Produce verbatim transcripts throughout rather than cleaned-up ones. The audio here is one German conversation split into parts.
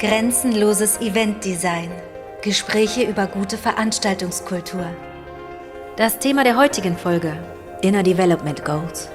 Grenzenloses Eventdesign. Gespräche über gute Veranstaltungskultur. Das Thema der heutigen Folge: Inner Development Goals.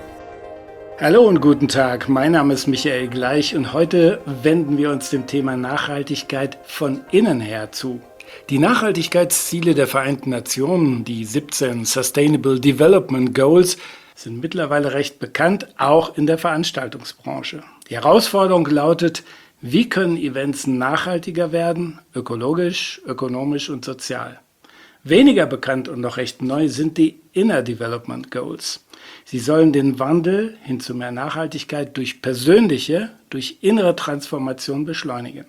Hallo und guten Tag, mein Name ist Michael Gleich und heute wenden wir uns dem Thema Nachhaltigkeit von innen her zu. Die Nachhaltigkeitsziele der Vereinten Nationen, die siebzehn Sustainable Development Goals, sind mittlerweile recht bekannt, auch in der Veranstaltungsbranche. Die Herausforderung lautet: Wie können Events nachhaltiger werden, ökologisch, ökonomisch und sozial? Weniger bekannt und noch recht neu sind die Inner Development Goals. Sie sollen den Wandel hin zu mehr Nachhaltigkeit durch persönliche, durch innere Transformation beschleunigen.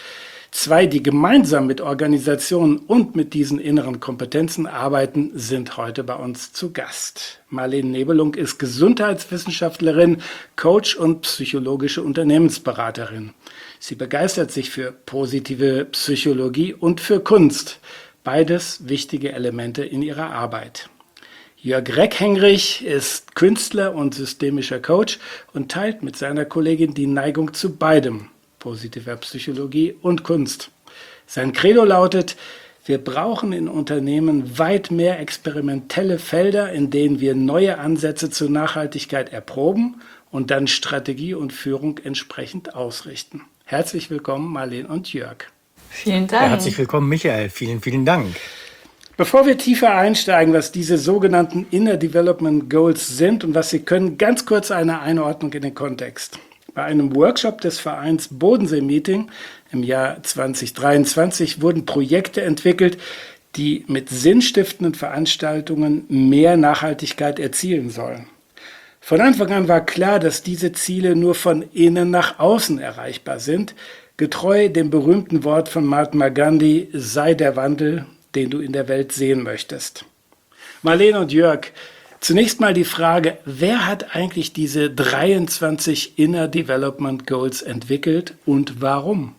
Zwei, die gemeinsam mit Organisationen und mit diesen inneren Kompetenzen arbeiten, sind heute bei uns zu Gast. Marlene Nebelung ist Gesundheitswissenschaftlerin, Coach und psychologische Unternehmensberaterin. Sie begeistert sich für positive Psychologie und für Kunst. Beides wichtige Elemente in ihrer Arbeit. Jörg Reckhenrich ist Künstler und systemischer Coach und teilt mit seiner Kollegin die Neigung zu beidem: positiver Psychologie und Kunst. Sein Credo lautet: Wir brauchen in Unternehmen weit mehr experimentelle Felder, in denen wir neue Ansätze zur Nachhaltigkeit erproben und dann Strategie und Führung entsprechend ausrichten. Herzlich willkommen, Marlene und Jörg. Vielen Dank. Ja, herzlich willkommen, Michael. Vielen, vielen Dank. Bevor wir tiefer einsteigen, was diese sogenannten Inner Development Goals sind und was sie können, ganz kurz eine Einordnung in den Kontext. Bei einem Workshop des Vereins Bodensee Meeting im Jahr zwanzig dreiundzwanzig wurden Projekte entwickelt, die mit sinnstiftenden Veranstaltungen mehr Nachhaltigkeit erzielen sollen. Von Anfang an war klar, dass diese Ziele nur von innen nach außen erreichbar sind, getreu dem berühmten Wort von Mahatma Gandhi: sei der Wandel, den du in der Welt sehen möchtest. Marlene und Jörg, zunächst mal die Frage: Wer hat eigentlich diese dreiundzwanzig Inner Development Goals entwickelt und warum?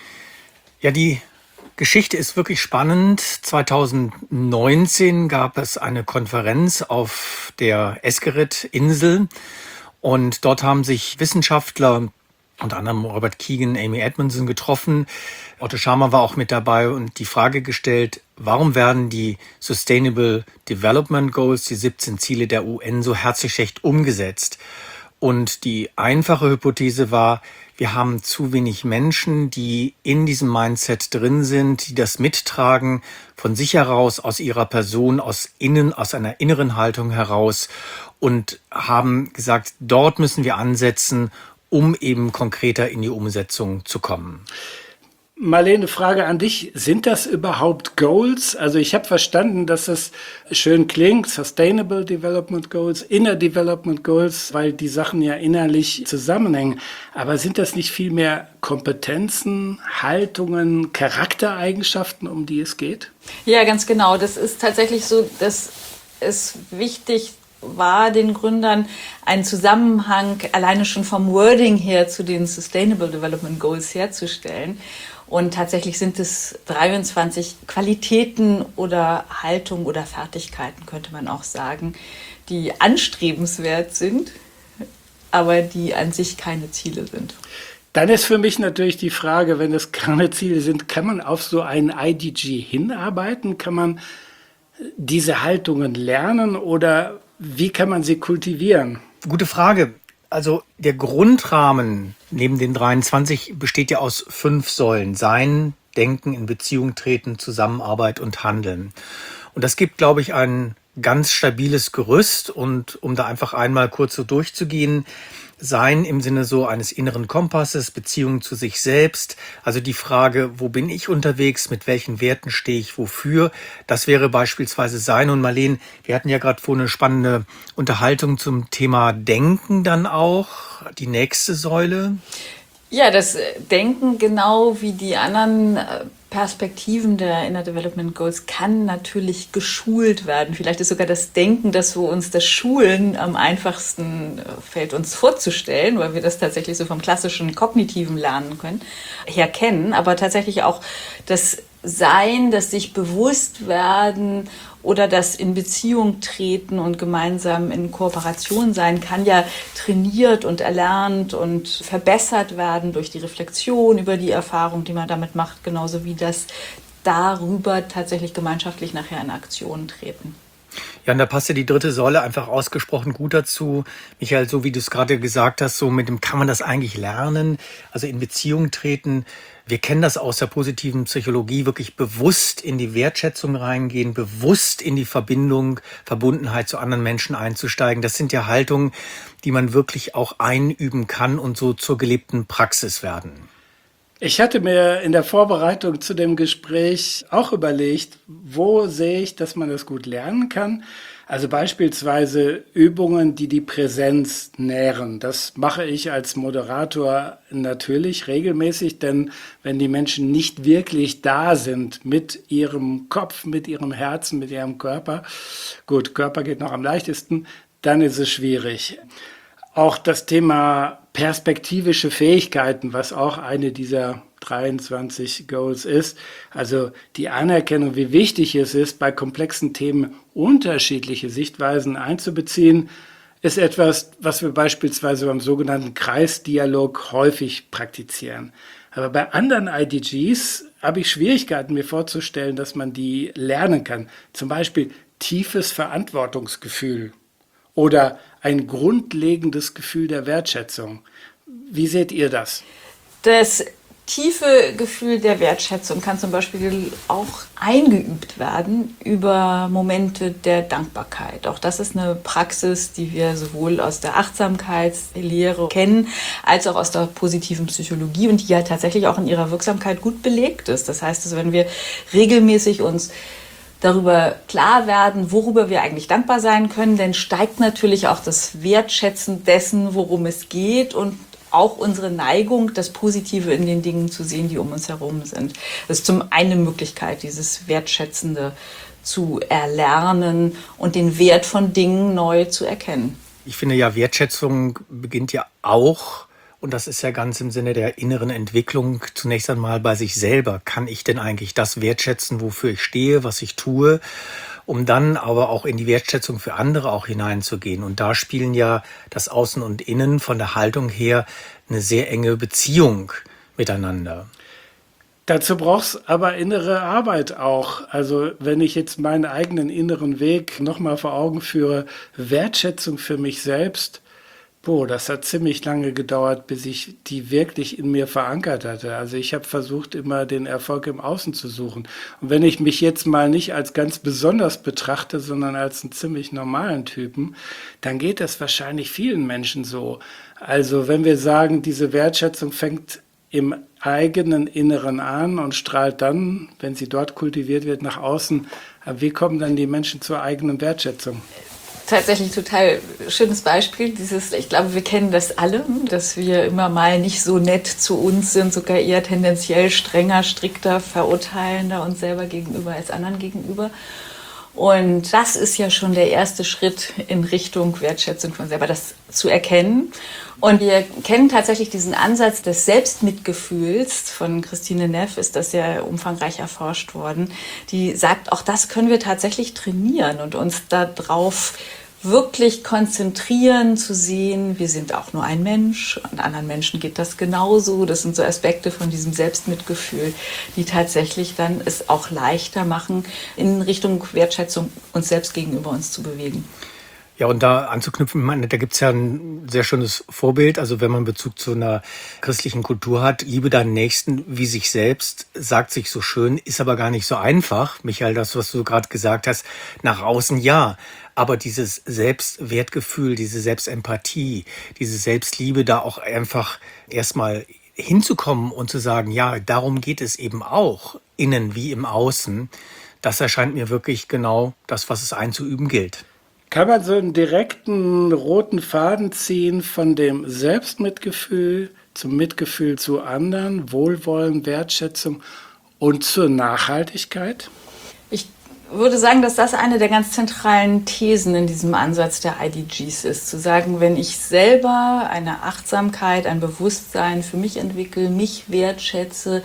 Ja, die Geschichte ist wirklich spannend. zweitausendneunzehn gab es eine Konferenz auf der Esquerret-Insel und dort haben sich Wissenschaftler, unter anderem Robert Keegan, Amy Edmondson, getroffen. Otto Scharmer war auch mit dabei und die Frage gestellt: Warum werden die Sustainable Development Goals, die siebzehn Ziele der U N, so herzlich schlecht umgesetzt? Und die einfache Hypothese war: Wir haben zu wenig Menschen, die in diesem Mindset drin sind, die das mittragen, von sich heraus, aus ihrer Person, aus innen, aus einer inneren Haltung heraus, und haben gesagt, dort müssen wir ansetzen, um eben konkreter in die Umsetzung zu kommen. Marlene, Frage an dich: Sind das überhaupt Goals? Also ich habe verstanden, dass das schön klingt, Sustainable Development Goals, Inner Development Goals, weil die Sachen ja innerlich zusammenhängen. Aber sind das nicht vielmehr Kompetenzen, Haltungen, Charaktereigenschaften, um die es geht? Ja, ganz genau. Das ist tatsächlich so, dass es wichtig war den Gründern, einen Zusammenhang alleine schon vom Wording her zu den Sustainable Development Goals herzustellen. Und tatsächlich sind es dreiundzwanzig Qualitäten oder Haltung oder Fertigkeiten, könnte man auch sagen, die anstrebenswert sind, aber die an sich keine Ziele sind. Dann ist für mich natürlich die Frage, wenn es keine Ziele sind, kann man auf so einen I D G hinarbeiten? Kann man diese Haltungen lernen oder wie kann man sie kultivieren? Gute Frage. Also der Grundrahmen neben den dreiundzwanzig besteht ja aus fünf Säulen: Sein, Denken, in Beziehung treten, Zusammenarbeit und Handeln. Und das gibt, glaube ich, ein ganz stabiles Gerüst. Und um da einfach einmal kurz so durchzugehen: Sein im Sinne so eines inneren Kompasses, Beziehung zu sich selbst, also die Frage, wo bin ich unterwegs, mit welchen Werten stehe ich wofür, das wäre beispielsweise Sein. Und Marlene, wir hatten ja gerade vorhin eine spannende Unterhaltung zum Thema Denken dann auch, die nächste Säule. Ja, das Denken, genau wie die anderen Perspektiven der Inner Development Goals, kann natürlich geschult werden. Vielleicht ist sogar das Denken, das wo uns das Schulen am einfachsten fällt, uns vorzustellen, weil wir das tatsächlich so vom klassischen kognitiven Lernen können, her kennen. Aber tatsächlich auch das Sein, das sich bewusst werden oder das in Beziehung treten und gemeinsam in Kooperation sein, kann ja trainiert und erlernt und verbessert werden durch die Reflexion über die Erfahrung, die man damit macht, genauso wie das darüber tatsächlich gemeinschaftlich nachher in Aktion treten. Ja, und da passt ja die dritte Säule einfach ausgesprochen gut dazu. Michael, so wie du es gerade gesagt hast, so mit dem kann man das eigentlich lernen, also in Beziehung treten. Wir kennen das aus der positiven Psychologie, wirklich bewusst in die Wertschätzung reingehen, bewusst in die Verbindung, Verbundenheit zu anderen Menschen einzusteigen. Das sind ja Haltungen, die man wirklich auch einüben kann und so zur gelebten Praxis werden. Ich hatte mir in der Vorbereitung zu dem Gespräch auch überlegt, wo sehe ich, dass man das gut lernen kann. Also beispielsweise Übungen, die die Präsenz nähren. Das mache ich als Moderator natürlich regelmäßig, denn wenn die Menschen nicht wirklich da sind mit ihrem Kopf, mit ihrem Herzen, mit ihrem Körper, gut, Körper geht noch am leichtesten, dann ist es schwierig. Auch das Thema perspektivische Fähigkeiten, was auch eine dieser dreiundzwanzig Goals ist, also die Anerkennung, wie wichtig es ist, bei komplexen Themen unterschiedliche Sichtweisen einzubeziehen, ist etwas, was wir beispielsweise beim sogenannten Kreisdialog häufig praktizieren. Aber bei anderen I D Gs habe ich Schwierigkeiten, mir vorzustellen, dass man die lernen kann. Zum Beispiel tiefes Verantwortungsgefühl oder ein grundlegendes Gefühl der Wertschätzung. Wie seht ihr das? Das tiefe Gefühl der Wertschätzung kann zum Beispiel auch eingeübt werden über Momente der Dankbarkeit. Auch das ist eine Praxis, die wir sowohl aus der Achtsamkeitslehre kennen, als auch aus der positiven Psychologie und die ja tatsächlich auch in ihrer Wirksamkeit gut belegt ist. Das heißt, also wenn wir regelmäßig uns darüber klar werden, worüber wir eigentlich dankbar sein können, dann steigt natürlich auch das Wertschätzen dessen, worum es geht und auch unsere Neigung, das Positive in den Dingen zu sehen, die um uns herum sind. Das ist zum einen eine Möglichkeit, dieses Wertschätzende zu erlernen und den Wert von Dingen neu zu erkennen. Ich finde ja, Wertschätzung beginnt ja auch, und das ist ja ganz im Sinne der inneren Entwicklung, zunächst einmal bei sich selber. Kann ich denn eigentlich das wertschätzen, wofür ich stehe, was ich tue? Um dann aber auch in die Wertschätzung für andere auch hineinzugehen. Und da spielen ja das Außen und Innen von der Haltung her eine sehr enge Beziehung miteinander. Dazu braucht es aber innere Arbeit auch. Also wenn ich jetzt meinen eigenen inneren Weg nochmal vor Augen führe, Wertschätzung für mich selbst, boah, das hat ziemlich lange gedauert, bis ich die wirklich in mir verankert hatte. Also ich habe versucht, immer den Erfolg im Außen zu suchen. Und wenn ich mich jetzt mal nicht als ganz besonders betrachte, sondern als einen ziemlich normalen Typen, dann geht das wahrscheinlich vielen Menschen so. Also wenn wir sagen, diese Wertschätzung fängt im eigenen Inneren an und strahlt dann, wenn sie dort kultiviert wird, nach außen, wie kommen dann die Menschen zur eigenen Wertschätzung? Tatsächlich total schönes Beispiel. Dieses, ich glaube, wir kennen das alle, dass wir immer mal nicht so nett zu uns sind, sogar eher tendenziell strenger, strikter, verurteilender uns selber gegenüber als anderen gegenüber. Und das ist ja schon der erste Schritt in Richtung Wertschätzung von selber, das zu erkennen. Und wir kennen tatsächlich diesen Ansatz des Selbstmitgefühls. Von Christine Neff ist das ja umfangreich erforscht worden. Die sagt, auch das können wir tatsächlich trainieren und uns darauf wirklich konzentrieren, zu sehen, wir sind auch nur ein Mensch und anderen Menschen geht das genauso. Das sind so Aspekte von diesem Selbstmitgefühl, die tatsächlich dann es auch leichter machen, in Richtung Wertschätzung uns selbst gegenüber uns zu bewegen. Ja, und da anzuknüpfen, meine, da gibt's ja ein sehr schönes Vorbild. Also wenn man Bezug zu einer christlichen Kultur hat, liebe deinen Nächsten wie sich selbst, sagt sich so schön, ist aber gar nicht so einfach. Michael, das, was du gerade gesagt hast, nach außen ja. Aber dieses Selbstwertgefühl, diese Selbstempathie, diese Selbstliebe, da auch einfach erstmal hinzukommen und zu sagen, ja, darum geht es eben auch, innen wie im Außen, das erscheint mir wirklich genau das, was es einzuüben gilt. Kann man so einen direkten roten Faden ziehen von dem Selbstmitgefühl zum Mitgefühl zu anderen, Wohlwollen, Wertschätzung und zur Nachhaltigkeit? Ich würde sagen, dass das eine der ganz zentralen Thesen in diesem Ansatz der I D Gs ist. Zu sagen, wenn ich selber eine Achtsamkeit, ein Bewusstsein für mich entwickle, mich wertschätze,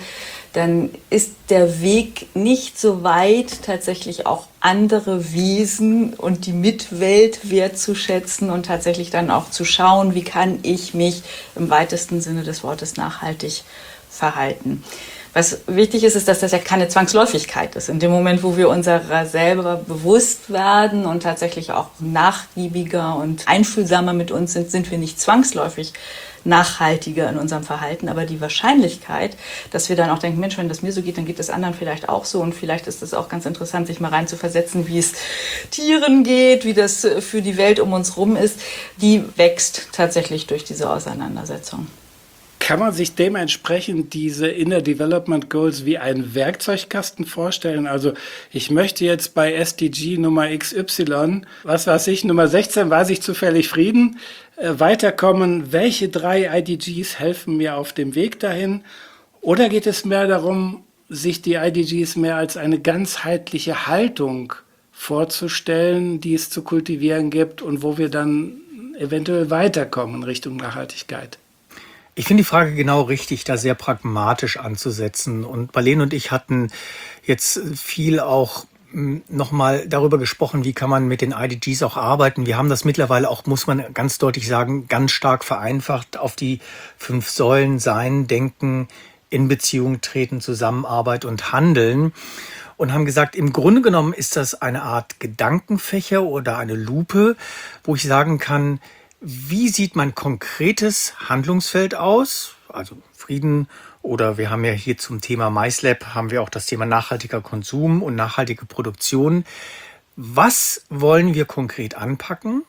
dann ist der Weg nicht so weit, tatsächlich auch andere Wesen und die Mitwelt wertzuschätzen und tatsächlich dann auch zu schauen, wie kann ich mich im weitesten Sinne des Wortes nachhaltig verhalten. Was wichtig ist, ist, dass das ja keine Zwangsläufigkeit ist. In dem Moment, wo wir unserer selber bewusst werden und tatsächlich auch nachgiebiger und einfühlsamer mit uns sind, sind wir nicht zwangsläufig nachhaltiger in unserem Verhalten. Aber die Wahrscheinlichkeit, dass wir dann auch denken, Mensch, wenn das mir so geht, dann geht es anderen vielleicht auch so. Und vielleicht ist es auch ganz interessant, sich mal reinzuversetzen, wie es Tieren geht, wie das für die Welt um uns rum ist, die wächst tatsächlich durch diese Auseinandersetzung. Kann man sich dementsprechend diese Inner Development Goals wie einen Werkzeugkasten vorstellen? Also ich möchte jetzt bei S D G Nummer X Y, was weiß ich, Nummer sechzehn, weiß ich zufällig Frieden, äh, weiterkommen. Welche drei I D Gs helfen mir auf dem Weg dahin? Oder geht es mehr darum, sich die I D Gs mehr als eine ganzheitliche Haltung vorzustellen, die es zu kultivieren gibt und wo wir dann eventuell weiterkommen in Richtung Nachhaltigkeit? Ich finde die Frage genau richtig, da sehr pragmatisch anzusetzen. Und Marlene und ich hatten jetzt viel auch nochmal darüber gesprochen, wie kann man mit den I D Gs auch arbeiten. Wir haben das mittlerweile auch, muss man ganz deutlich sagen, ganz stark vereinfacht auf die fünf Säulen Sein, Denken, in Beziehung treten, Zusammenarbeit und Handeln. Und haben gesagt, im Grunde genommen ist das eine Art Gedankenfächer oder eine Lupe, wo ich sagen kann, wie sieht mein konkretes Handlungsfeld aus? Also Frieden, oder wir haben ja hier zum Thema MaisLab haben wir auch das Thema nachhaltiger Konsum und nachhaltige Produktion. Was wollen wir konkret anpacken,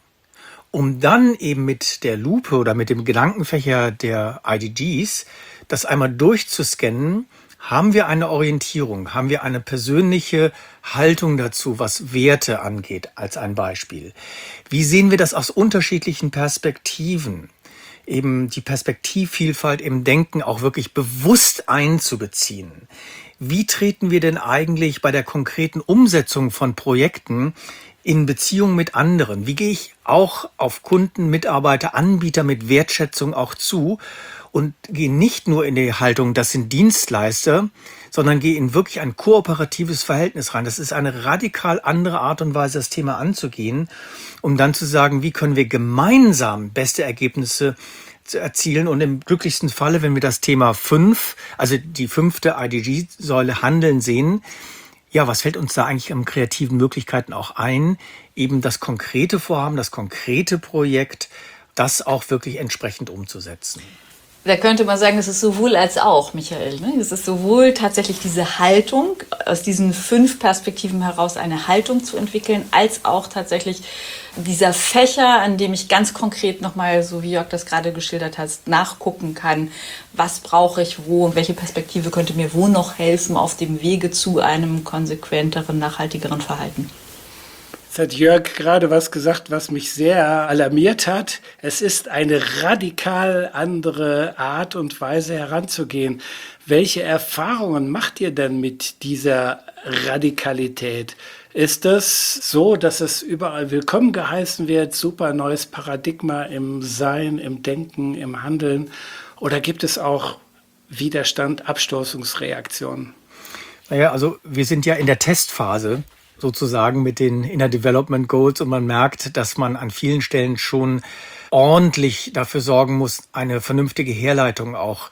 um dann eben mit der Lupe oder mit dem Gedankenfächer der I D Gs das einmal durchzuscannen? Haben wir eine Orientierung? Haben wir eine persönliche Haltung dazu, was Werte angeht, als ein Beispiel? Wie sehen wir das aus unterschiedlichen Perspektiven? Eben die Perspektivvielfalt im Denken auch wirklich bewusst einzubeziehen. Wie treten wir denn eigentlich bei der konkreten Umsetzung von Projekten in Beziehung mit anderen? Wie gehe ich auch auf Kunden, Mitarbeiter, Anbieter mit Wertschätzung auch zu? Und gehe nicht nur in die Haltung, das sind Dienstleister, sondern gehe in wirklich ein kooperatives Verhältnis rein. Das ist eine radikal andere Art und Weise, das Thema anzugehen, um dann zu sagen, wie können wir gemeinsam beste Ergebnisse erzielen. Und im glücklichsten Falle, wenn wir das Thema fünf, also die fünfte I D G-Säule Handeln sehen, ja, was fällt uns da eigentlich an kreativen Möglichkeiten auch ein? Eben das konkrete Vorhaben, das konkrete Projekt, das auch wirklich entsprechend umzusetzen. Da könnte man sagen, es ist sowohl als auch, Michael. Ne? Es ist sowohl tatsächlich diese Haltung, aus diesen fünf Perspektiven heraus eine Haltung zu entwickeln, als auch tatsächlich dieser Fächer, an dem ich ganz konkret nochmal, so wie Jörg das gerade geschildert hat, nachgucken kann, was brauche ich wo und welche Perspektive könnte mir wo noch helfen auf dem Wege zu einem konsequenteren, nachhaltigeren Verhalten. Jetzt hat Jörg gerade was gesagt, was mich sehr alarmiert hat. Es ist eine radikal andere Art und Weise heranzugehen. Welche Erfahrungen macht ihr denn mit dieser Radikalität? Ist es so, dass es überall willkommen geheißen wird, super neues Paradigma im Sein, im Denken, im Handeln? Oder gibt es auch Widerstand, Abstoßungsreaktionen? Naja, also wir sind ja in der Testphase sozusagen mit den Inner Development Goals und man merkt, dass man an vielen Stellen schon ordentlich dafür sorgen muss, eine vernünftige Herleitung auch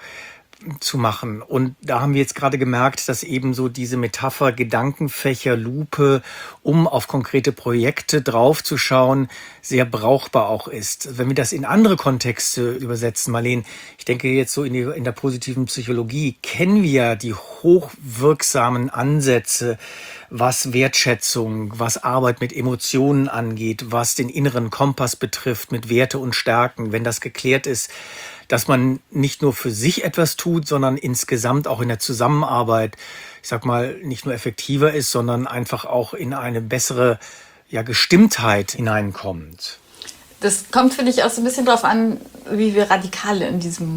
zu machen. Und da haben wir jetzt gerade gemerkt, dass eben so diese Metapher Gedankenfächer, Lupe, um auf konkrete Projekte draufzuschauen, sehr brauchbar auch ist. Wenn wir das in andere Kontexte übersetzen, Marlene, ich denke jetzt so in, die, in der positiven Psychologie, kennen wir die hochwirksamen Ansätze, was Wertschätzung, was Arbeit mit Emotionen angeht, was den inneren Kompass betrifft, mit Werte und Stärken. Wenn das geklärt ist, dass man nicht nur für sich etwas tut, sondern insgesamt auch in der Zusammenarbeit, ich sag mal, nicht nur effektiver ist, sondern einfach auch in eine bessere ja, Gestimmtheit hineinkommt. Das kommt, finde ich, auch so ein bisschen darauf an, wie wir radikal in diesem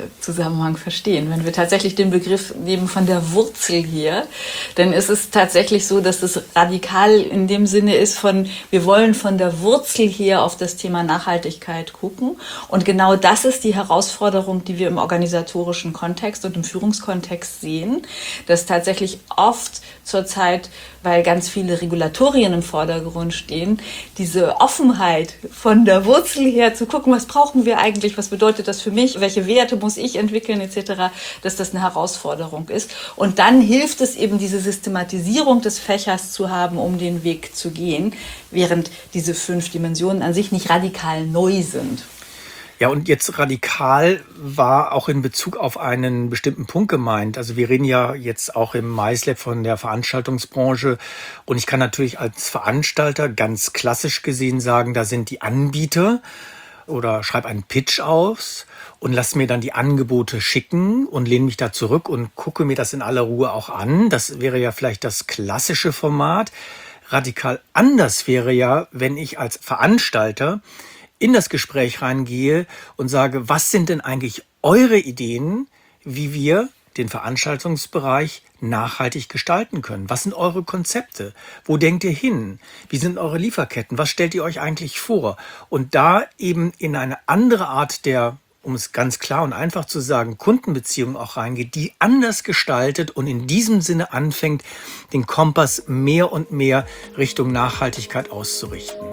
Zusammenhang verstehen. Wenn wir tatsächlich den Begriff nehmen von der Wurzel her, dann ist es tatsächlich so, dass es radikal in dem Sinne ist von, wir wollen von der Wurzel her auf das Thema Nachhaltigkeit gucken. Und genau das ist die Herausforderung, die wir im organisatorischen Kontext und im Führungskontext sehen, dass tatsächlich oft zurzeit, weil ganz viele Regulatorien im Vordergrund stehen, diese Offenheit von der Wurzel her zu gucken, was brauchen wir eigentlich, was bedeutet das für mich, welche Werte muss ich entwickeln et cetera, dass das eine Herausforderung ist. Und dann hilft es eben, diese Systematisierung des Fächers zu haben, um den Weg zu gehen, während diese fünf Dimensionen an sich nicht radikal neu sind. Ja, und jetzt radikal war auch in Bezug auf einen bestimmten Punkt gemeint. Also wir reden ja jetzt auch im MICELab von der Veranstaltungsbranche. Und ich kann natürlich als Veranstalter ganz klassisch gesehen sagen, da sind die Anbieter oder schreibe einen Pitch aus und lass mir dann die Angebote schicken und lehne mich da zurück und gucke mir das in aller Ruhe auch an. Das wäre ja vielleicht das klassische Format. Radikal anders wäre ja, wenn ich als Veranstalter in das Gespräch reingehe und sage, was sind denn eigentlich eure Ideen, wie wir den Veranstaltungsbereich nachhaltig gestalten können? Was sind eure Konzepte? Wo denkt ihr hin? Wie sind eure Lieferketten? Was stellt ihr euch eigentlich vor? Und da eben in eine andere Art der, um es ganz klar und einfach zu sagen, Kundenbeziehung auch reingeht, die anders gestaltet und in diesem Sinne anfängt, den Kompass mehr und mehr Richtung Nachhaltigkeit auszurichten.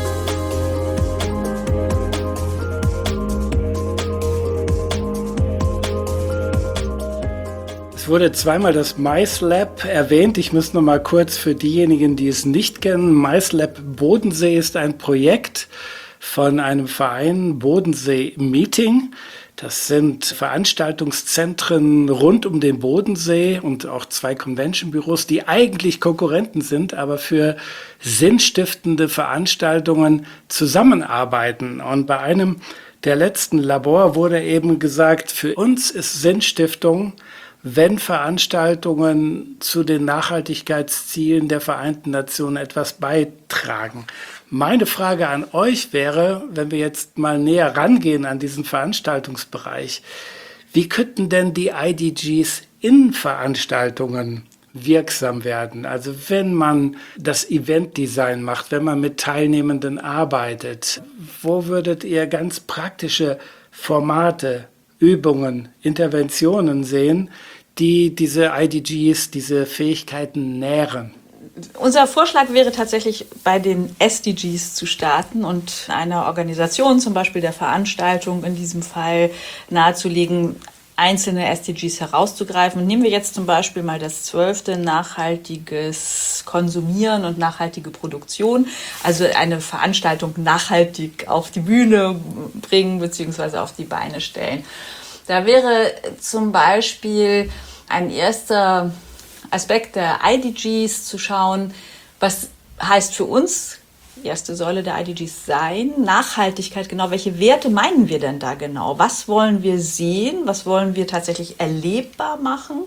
Es wurde zweimal das MICELab erwähnt. Ich muss noch mal kurz für diejenigen, die es nicht kennen. MICELab Bodensee ist ein Projekt von einem Verein, Bodensee Meeting. Das sind Veranstaltungszentren rund um den Bodensee und auch zwei Convention-Büros, die eigentlich Konkurrenten sind, aber für sinnstiftende Veranstaltungen zusammenarbeiten. Und bei einem der letzten Labor wurde eben gesagt, für uns ist Sinnstiftung, wenn Veranstaltungen zu den Nachhaltigkeitszielen der Vereinten Nationen etwas beitragen. Meine Frage an euch wäre, wenn wir jetzt mal näher rangehen an diesen Veranstaltungsbereich, wie könnten denn die I D Gs in Veranstaltungen wirksam werden? Also wenn man das Eventdesign macht, wenn man mit Teilnehmenden arbeitet, wo würdet ihr ganz praktische Formate, Übungen, Interventionen sehen, die diese I D Gs, diese Fähigkeiten nähren? Unser Vorschlag wäre tatsächlich, bei den S D Gs zu starten und einer Organisation, zum Beispiel der Veranstaltung in diesem Fall, nahezulegen, einzelne S D Gs herauszugreifen. Nehmen wir jetzt zum Beispiel mal das zwölfte, nachhaltiges Konsumieren und nachhaltige Produktion, also eine Veranstaltung nachhaltig auf die Bühne bringen bzw. auf die Beine stellen. Da wäre zum Beispiel ein erster Aspekt der I D Gs zu schauen, was heißt für uns, erste Säule der I D Gs sein, Nachhaltigkeit, genau, welche Werte meinen wir denn da genau? Was wollen wir sehen? Was wollen wir tatsächlich erlebbar machen?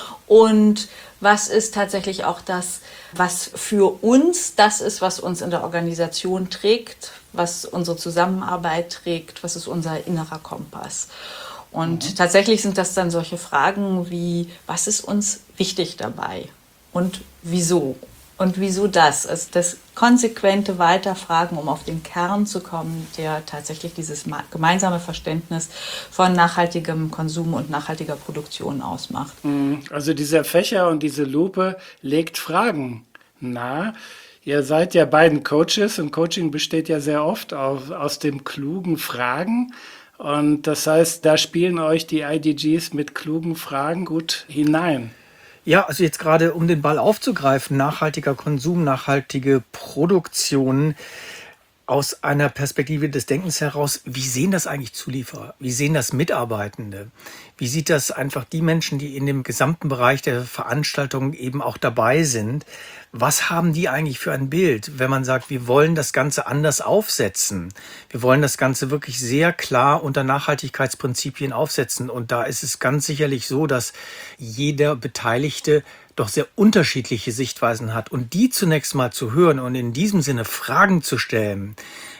Und was ist tatsächlich auch das, was für uns das ist, was uns in der Organisation trägt, was unsere Zusammenarbeit trägt, was ist unser innerer Kompass? Und mhm. tatsächlich sind das dann solche Fragen wie, was ist uns wichtig dabei und wieso? Und wieso das? Also das konsequente Weiterfragen, um auf den Kern zu kommen, der tatsächlich dieses gemeinsame Verständnis von nachhaltigem Konsum und nachhaltiger Produktion ausmacht. Also dieser Fächer und diese Lupe legt Fragen nahe. Ihr seid ja beiden Coaches und Coaching besteht ja sehr oft aus, aus dem klugen Fragen. Und das heißt, da spielen euch die I D Gs mit klugen Fragen gut hinein. Ja, also jetzt gerade, um den Ball aufzugreifen, nachhaltiger Konsum, nachhaltige Produktion aus einer Perspektive des Denkens heraus, wie sehen das eigentlich Zulieferer? Wie sehen das Mitarbeitende? Wie sieht das einfach die Menschen, die in dem gesamten Bereich der Veranstaltung eben auch dabei sind? Was haben die eigentlich für ein Bild, wenn man sagt, wir wollen das Ganze anders aufsetzen? Wir wollen das Ganze wirklich sehr klar unter Nachhaltigkeitsprinzipien aufsetzen. Und da ist es ganz sicherlich so, dass jeder Beteiligte doch sehr unterschiedliche Sichtweisen hat. Und die zunächst mal zu hören und in diesem Sinne Fragen zu stellen,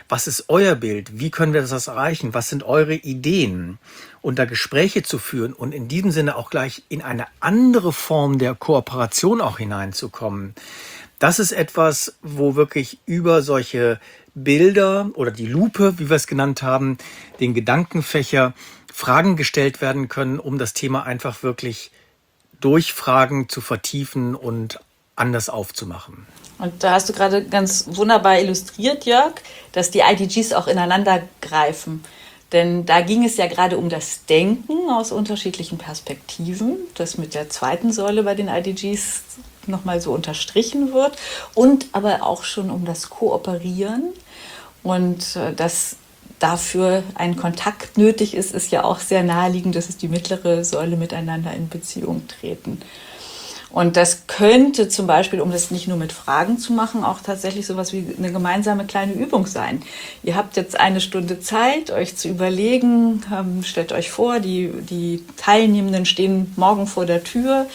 was ist euer Bild? Wie können wir das erreichen? Was sind eure Ideen? Und da Gespräche zu führen und in diesem Sinne auch gleich in eine andere Form der Kooperation auch hineinzukommen. Das ist etwas, wo wirklich über solche Bilder oder die Lupe, wie wir es genannt haben, den Gedankenfächer, Fragen gestellt werden können, um das Thema einfach wirklich durch Fragen zu vertiefen und anders aufzumachen. Und da hast du gerade ganz wunderbar illustriert, Jörg, dass die I D Gs auch ineinander greifen. Denn da ging es ja gerade um das Denken aus unterschiedlichen Perspektiven, das mit der zweiten Säule bei den I D Gs nochmal so unterstrichen wird, und aber auch schon um das Kooperieren. Und äh, dass dafür ein Kontakt nötig ist, ist ja auch sehr naheliegend, dass es die mittlere Säule miteinander in Beziehung treten. Und das könnte zum Beispiel, um das nicht nur mit Fragen zu machen, auch tatsächlich sowas wie eine gemeinsame kleine Übung sein. Ihr habt jetzt eine Stunde Zeit, euch zu überlegen, ähm, stellt euch vor, die, die Teilnehmenden stehen morgen vor der Tür.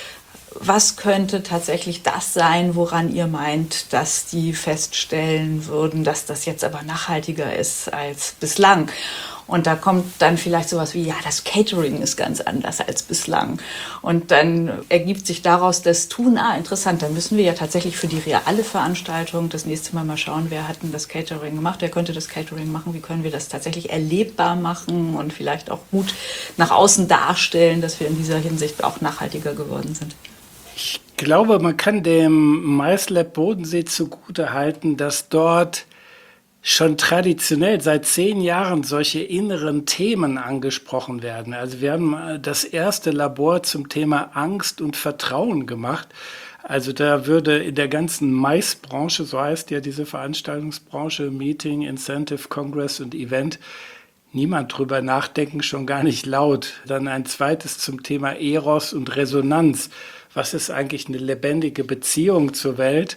Was könnte tatsächlich das sein, woran ihr meint, dass die feststellen würden, dass das jetzt aber nachhaltiger ist als bislang? Und da kommt dann vielleicht sowas wie, ja, das Catering ist ganz anders als bislang. Und dann ergibt sich daraus das Tun, ah, interessant, dann müssen wir ja tatsächlich für die reale Veranstaltung das nächste Mal mal schauen, wer hat denn das Catering gemacht, wer könnte das Catering machen, wie können wir das tatsächlich erlebbar machen und vielleicht auch gut nach außen darstellen, dass wir in dieser Hinsicht auch nachhaltiger geworden sind. Ich glaube, man kann dem MaisLab Bodensee zugutehalten, dass dort schon traditionell seit zehn Jahren solche inneren Themen angesprochen werden. Also wir haben das erste Labor zum Thema Angst und Vertrauen gemacht. Also da würde in der ganzen Mais-Branche, so heißt ja diese Veranstaltungsbranche, Meeting, Incentive, Congress und Event, niemand drüber nachdenken, schon gar nicht laut. Dann ein zweites zum Thema Eros und Resonanz. Was ist eigentlich eine lebendige Beziehung zur Welt?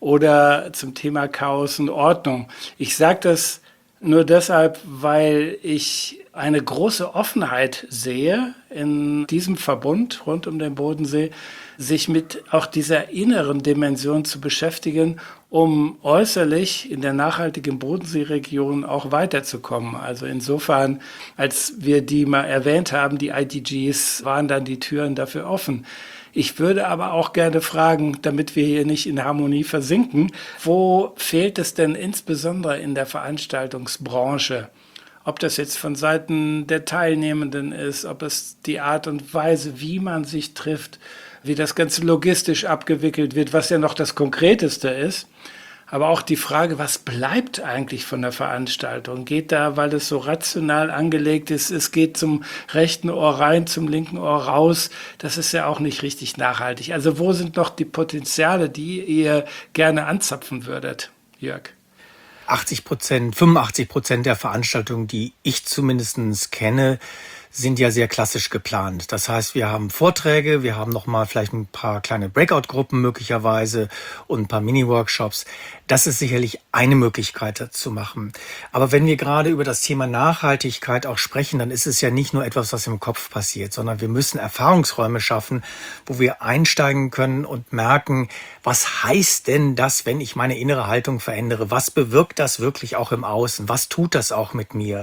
Oder zum Thema Chaos und Ordnung. Ich sage das nur deshalb, weil ich eine große Offenheit sehe in diesem Verbund rund um den Bodensee, sich mit auch dieser inneren Dimension zu beschäftigen, um äußerlich in der nachhaltigen Bodenseeregion auch weiterzukommen. Also insofern, als wir die mal erwähnt haben, die I D Gs, waren dann die Türen dafür offen. Ich würde aber auch gerne fragen, damit wir hier nicht in Harmonie versinken, wo fehlt es denn insbesondere in der Veranstaltungsbranche? Ob das jetzt von Seiten der Teilnehmenden ist, ob es die Art und Weise, wie man sich trifft, wie das Ganze logistisch abgewickelt wird, was ja noch das Konkreteste ist. Aber auch die Frage, was bleibt eigentlich von der Veranstaltung? Geht da, weil es so rational angelegt ist, es geht zum rechten Ohr rein, zum linken Ohr raus. Das ist ja auch nicht richtig nachhaltig. Also wo sind noch die Potenziale, die ihr gerne anzapfen würdet, Jörg? achtzig Prozent, fünfundachtzig Prozent der Veranstaltungen, die ich zumindest kenne, sind ja sehr klassisch geplant. Das heißt, wir haben Vorträge, wir haben nochmal vielleicht ein paar kleine Breakout-Gruppen möglicherweise und ein paar Mini-Workshops. Das ist sicherlich eine Möglichkeit, das zu machen. Aber wenn wir gerade über das Thema Nachhaltigkeit auch sprechen, dann ist es ja nicht nur etwas, was im Kopf passiert, sondern wir müssen Erfahrungsräume schaffen, wo wir einsteigen können und merken, was heißt denn das, wenn ich meine innere Haltung verändere? Was bewirkt das wirklich auch im Außen? Was tut das auch mit mir?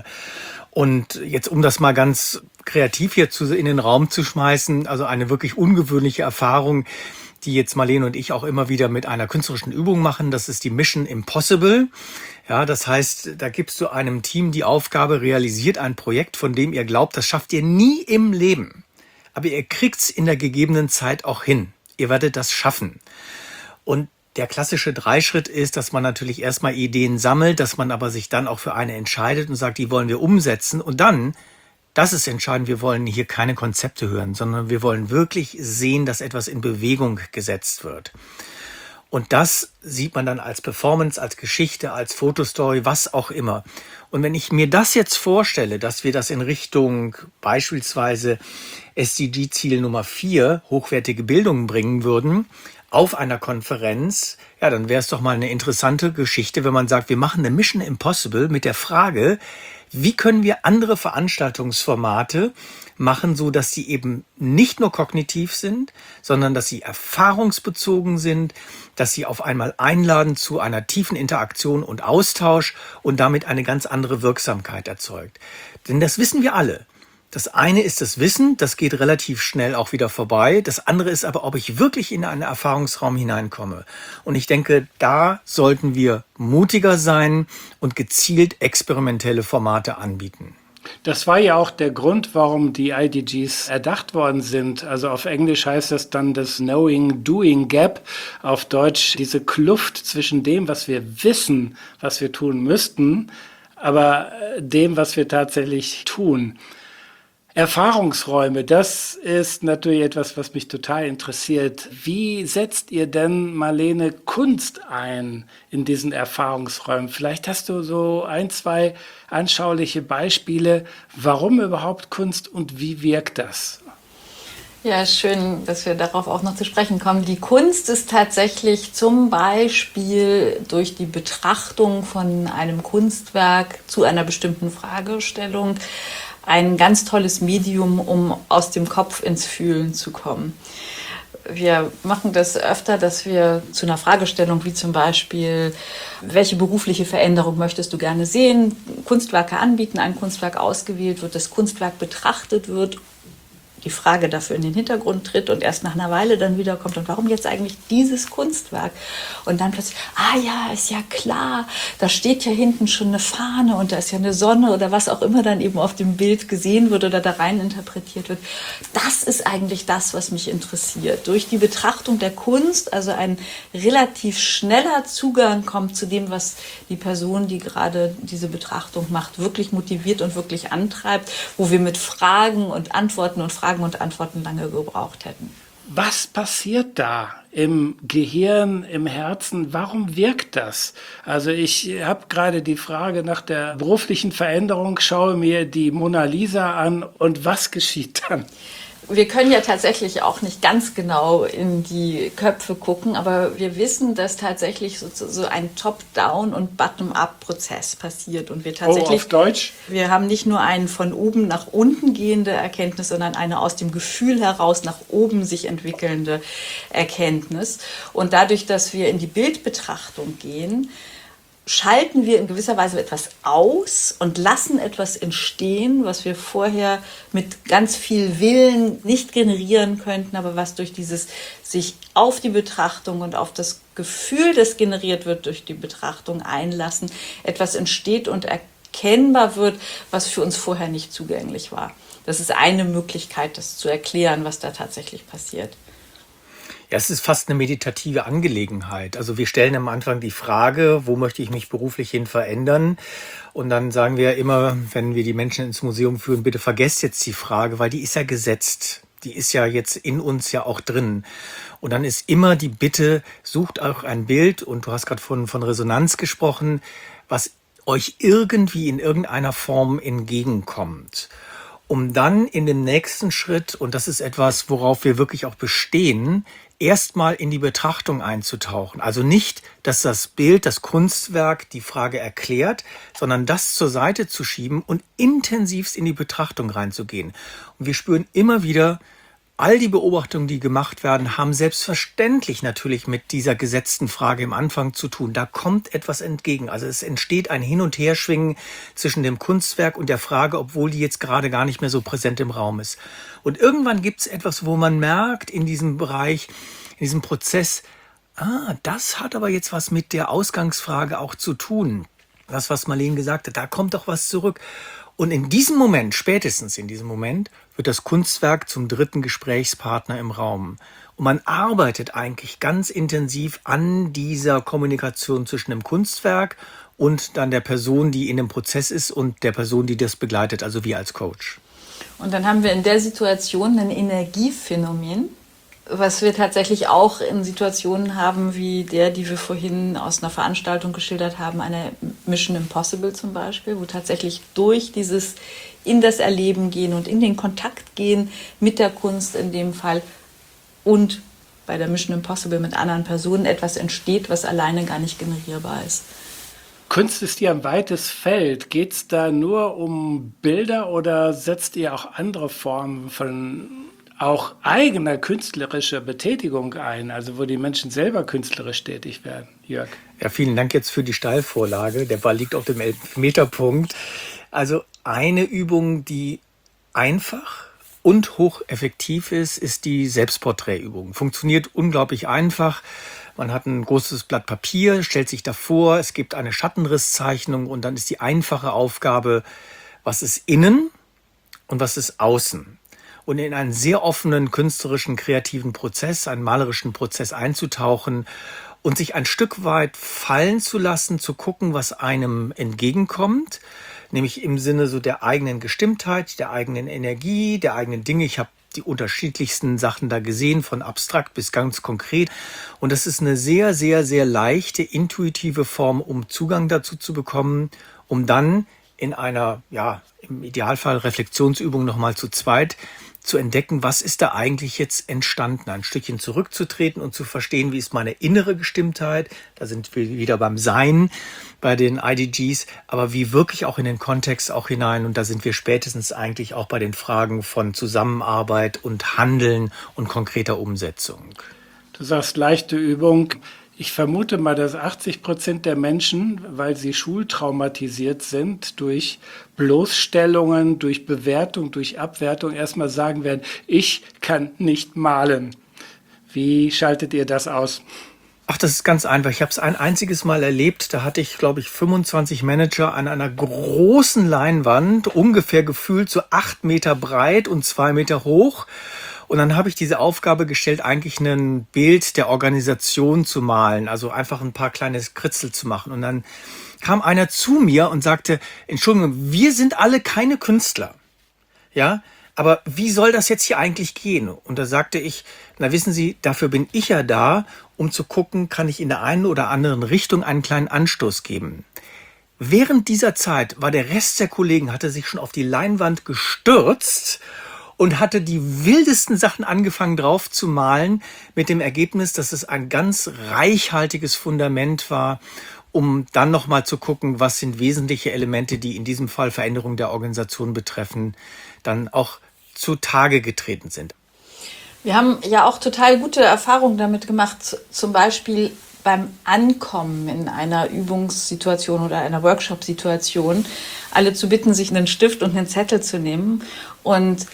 Und jetzt, um das mal ganz kreativ hier zu, in den Raum zu schmeißen, also eine wirklich ungewöhnliche Erfahrung, die jetzt Marlene und ich auch immer wieder mit einer künstlerischen Übung machen, das ist die Mission Impossible. Ja, das heißt, da gibst du einem Team die Aufgabe, realisiert ein Projekt, von dem ihr glaubt, das schafft ihr nie im Leben. Aber ihr kriegt's in der gegebenen Zeit auch hin. Ihr werdet das schaffen. Und der klassische Dreischritt ist, dass man natürlich erstmal Ideen sammelt, dass man aber sich dann auch für eine entscheidet und sagt, die wollen wir umsetzen. Und dann, das ist entscheidend, wir wollen hier keine Konzepte hören, sondern wir wollen wirklich sehen, dass etwas in Bewegung gesetzt wird. Und das sieht man dann als Performance, als Geschichte, als Fotostory, was auch immer. Und wenn ich mir das jetzt vorstelle, dass wir das in Richtung beispielsweise S D G-Ziel Nummer vier, hochwertige Bildung bringen würden, auf einer Konferenz, ja, dann wäre es doch mal eine interessante Geschichte, wenn man sagt, wir machen eine Mission Impossible mit der Frage, wie können wir andere Veranstaltungsformate machen, so dass sie eben nicht nur kognitiv sind, sondern dass sie erfahrungsbezogen sind, dass sie auf einmal einladen zu einer tiefen Interaktion und Austausch und damit eine ganz andere Wirksamkeit erzeugt. Denn das wissen wir alle. Das eine ist das Wissen, das geht relativ schnell auch wieder vorbei. Das andere ist aber, ob ich wirklich in einen Erfahrungsraum hineinkomme. Und ich denke, da sollten wir mutiger sein und gezielt experimentelle Formate anbieten. Das war ja auch der Grund, warum die I D Gs erdacht worden sind. Also auf Englisch heißt das dann das Knowing-Doing Gap. Auf Deutsch diese Kluft zwischen dem, was wir wissen, was wir tun müssten, aber dem, was wir tatsächlich tun. Erfahrungsräume, das ist natürlich etwas, was mich total interessiert. Wie setzt ihr denn, Marlene, Kunst ein in diesen Erfahrungsräumen? Vielleicht hast du so ein, zwei anschauliche Beispiele, warum überhaupt Kunst und wie wirkt das? Ja, schön, dass wir darauf auch noch zu sprechen kommen. Die Kunst ist tatsächlich zum Beispiel durch die Betrachtung von einem Kunstwerk zu einer bestimmten Fragestellung ein ganz tolles Medium, um aus dem Kopf ins Fühlen zu kommen. Wir machen das öfter, dass wir zu einer Fragestellung wie zum Beispiel, welche berufliche Veränderung möchtest du gerne sehen, Kunstwerke anbieten, ein Kunstwerk ausgewählt wird, das Kunstwerk betrachtet wird, die Frage dafür in den Hintergrund tritt und erst nach einer Weile dann wiederkommt. Und warum jetzt eigentlich dieses Kunstwerk? Und dann plötzlich, ah ja, ist ja klar, da steht ja hinten schon eine Fahne und da ist ja eine Sonne oder was auch immer dann eben auf dem Bild gesehen wird oder da rein interpretiert wird. Das ist eigentlich das, was mich interessiert. Durch die Betrachtung der Kunst, also ein relativ schneller Zugang kommt zu dem, was die Person, die gerade diese Betrachtung macht, wirklich motiviert und wirklich antreibt, wo wir mit Fragen und Antworten und Fragen und Antworten lange gebraucht hätten. Was passiert da im Gehirn, im Herzen? Warum wirkt das? Also ich habe gerade die Frage nach der beruflichen Veränderung, schaue mir die Mona Lisa an und was geschieht dann? Wir können ja tatsächlich auch nicht ganz genau in die Köpfe gucken, aber wir wissen, dass tatsächlich so, so ein Top-Down- und Bottom-up-Prozess passiert. Und wir tatsächlich, oh, auf Deutsch? Wir haben nicht nur eine von oben nach unten gehende Erkenntnis, sondern eine aus dem Gefühl heraus nach oben sich entwickelnde Erkenntnis. Und dadurch, dass wir in die Bildbetrachtung gehen, schalten wir in gewisser Weise etwas aus und lassen etwas entstehen, was wir vorher mit ganz viel Willen nicht generieren könnten, aber was durch dieses sich auf die Betrachtung und auf das Gefühl, das generiert wird durch die Betrachtung einlassen, etwas entsteht und erkennbar wird, was für uns vorher nicht zugänglich war. Das ist eine Möglichkeit, das zu erklären, was da tatsächlich passiert. Ja, es ist fast eine meditative Angelegenheit. Also wir stellen am Anfang die Frage, wo möchte ich mich beruflich hin verändern? Und dann sagen wir immer, wenn wir die Menschen ins Museum führen, bitte vergesst jetzt die Frage, weil die ist ja gesetzt. Die ist ja jetzt in uns ja auch drin. Und dann ist immer die Bitte, sucht auch ein Bild, und du hast gerade von, von Resonanz gesprochen, was euch irgendwie in irgendeiner Form entgegenkommt. Um dann in dem nächsten Schritt, und das ist etwas, worauf wir wirklich auch bestehen, erstmal in die Betrachtung einzutauchen. Also nicht, dass das Bild, das Kunstwerk die Frage erklärt, sondern das zur Seite zu schieben und intensivst in die Betrachtung reinzugehen. Und wir spüren immer wieder, all die Beobachtungen, die gemacht werden, haben selbstverständlich natürlich mit dieser gesetzten Frage im Anfang zu tun. Da kommt etwas entgegen. Also es entsteht ein Hin- und Herschwingen zwischen dem Kunstwerk und der Frage, obwohl die jetzt gerade gar nicht mehr so präsent im Raum ist. Und irgendwann gibt es etwas, wo man merkt in diesem Bereich, in diesem Prozess, ah, das hat aber jetzt was mit der Ausgangsfrage auch zu tun. Das, was Marlene gesagt hat, da kommt doch was zurück. Und in diesem Moment, spätestens in diesem Moment, wird das Kunstwerk zum dritten Gesprächspartner im Raum. Und man arbeitet eigentlich ganz intensiv an dieser Kommunikation zwischen dem Kunstwerk und dann der Person, die in dem Prozess ist, und der Person, die das begleitet, also wir als Coach. Und dann haben wir in der Situation ein Energiephänomen, was wir tatsächlich auch in Situationen haben wie der, die wir vorhin aus einer Veranstaltung geschildert haben, eine Mission Impossible zum Beispiel, wo tatsächlich durch dieses in das Erleben gehen und in den Kontakt gehen mit der Kunst in dem Fall und bei der Mission Impossible mit anderen Personen etwas entsteht, was alleine gar nicht generierbar ist. Kunst ist ja ein weites Feld. Geht es da nur um Bilder oder setzt ihr auch andere Formen von auch eigener künstlerischer Betätigung ein, also wo die Menschen selber künstlerisch tätig werden? Jörg? Ja, vielen Dank jetzt für die Steilvorlage. Der Ball liegt auf dem Elfmeterpunkt. Also eine Übung, die einfach und hocheffektiv ist, ist die Selbstporträtübung. Funktioniert unglaublich einfach. Man hat ein großes Blatt Papier, stellt sich davor, es gibt eine Schattenrisszeichnung und dann ist die einfache Aufgabe, was ist innen und was ist außen. Und in einen sehr offenen, künstlerischen, kreativen Prozess, einen malerischen Prozess einzutauchen und sich ein Stück weit fallen zu lassen, zu gucken, was einem entgegenkommt, nämlich im Sinne so der eigenen Gestimmtheit, der eigenen Energie, der eigenen Dinge. Ich habe die unterschiedlichsten Sachen da gesehen, von abstrakt bis ganz konkret. Und das ist eine sehr, sehr, sehr leichte, intuitive Form, um Zugang dazu zu bekommen, um dann in einer, ja, im Idealfall Reflexionsübung nochmal zu zweit zu entdecken, was ist da eigentlich jetzt entstanden, ein Stückchen zurückzutreten und zu verstehen, wie ist meine innere Gestimmtheit, da sind wir wieder beim Sein bei den I D Gs, aber wie wirklich auch in den Kontext auch hinein, und da sind wir spätestens eigentlich auch bei den Fragen von Zusammenarbeit und Handeln und konkreter Umsetzung. Du sagst leichte Übung. Ich vermute mal, dass achtzig Prozent der Menschen, weil sie schultraumatisiert sind, durch Bloßstellungen, durch Bewertung, durch Abwertung erstmal sagen werden, ich kann nicht malen. Wie schaltet ihr das aus? Ach, das ist ganz einfach. Ich habe es ein einziges Mal erlebt. Da hatte ich, glaube ich, fünfundzwanzig Manager an einer großen Leinwand, ungefähr gefühlt so acht Meter breit und zwei Meter hoch. Und dann habe ich diese Aufgabe gestellt, eigentlich ein Bild der Organisation zu malen, also einfach ein paar kleine Kritzel zu machen. Und dann kam einer zu mir und sagte, Entschuldigung, wir sind alle keine Künstler, ja, aber wie soll das jetzt hier eigentlich gehen? Und da sagte ich, na wissen Sie, dafür bin ich ja da, um zu gucken, kann ich in der einen oder anderen Richtung einen kleinen Anstoß geben. Während dieser Zeit war der Rest der Kollegen, hatte sich schon auf die Leinwand gestürzt und hatte die wildesten Sachen angefangen drauf zu malen, mit dem Ergebnis, dass es ein ganz reichhaltiges Fundament war, um dann nochmal zu gucken, was sind wesentliche Elemente, die in diesem Fall Veränderung der Organisation betreffen, dann auch zutage getreten sind. Wir haben ja auch total gute Erfahrungen damit gemacht, zum Beispiel beim Ankommen in einer Übungssituation oder einer Workshop-Situation, alle zu bitten, sich einen Stift und einen Zettel zu nehmen und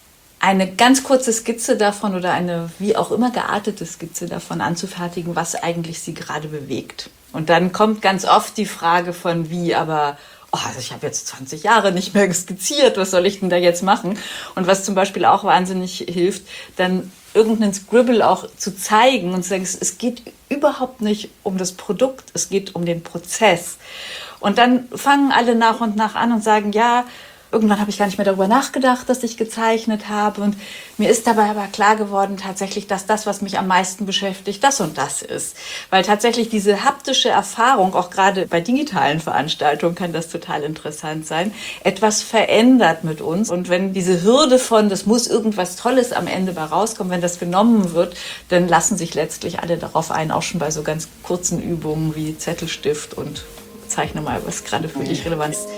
eine ganz kurze Skizze davon oder eine wie auch immer geartete Skizze davon anzufertigen, was eigentlich sie gerade bewegt. Und dann kommt ganz oft die Frage von wie, aber oh, also ich habe jetzt zwanzig Jahre nicht mehr skizziert, was soll ich denn da jetzt machen? Und was zum Beispiel auch wahnsinnig hilft, dann irgendeinen Scribble auch zu zeigen und zu sagen, es geht überhaupt nicht um das Produkt, es geht um den Prozess. Und dann fangen alle nach und nach an und sagen, ja, irgendwann habe ich gar nicht mehr darüber nachgedacht, dass ich gezeichnet habe. Und mir ist dabei aber klar geworden tatsächlich, dass das, was mich am meisten beschäftigt, das und das ist. Weil tatsächlich diese haptische Erfahrung, auch gerade bei digitalen Veranstaltungen kann das total interessant sein, etwas verändert mit uns. Und wenn diese Hürde von, das muss irgendwas Tolles am Ende bei rauskommen, wenn das genommen wird, dann lassen sich letztlich alle darauf ein, auch schon bei so ganz kurzen Übungen wie Zettelstift und zeichne mal, was gerade für dich relevant ist.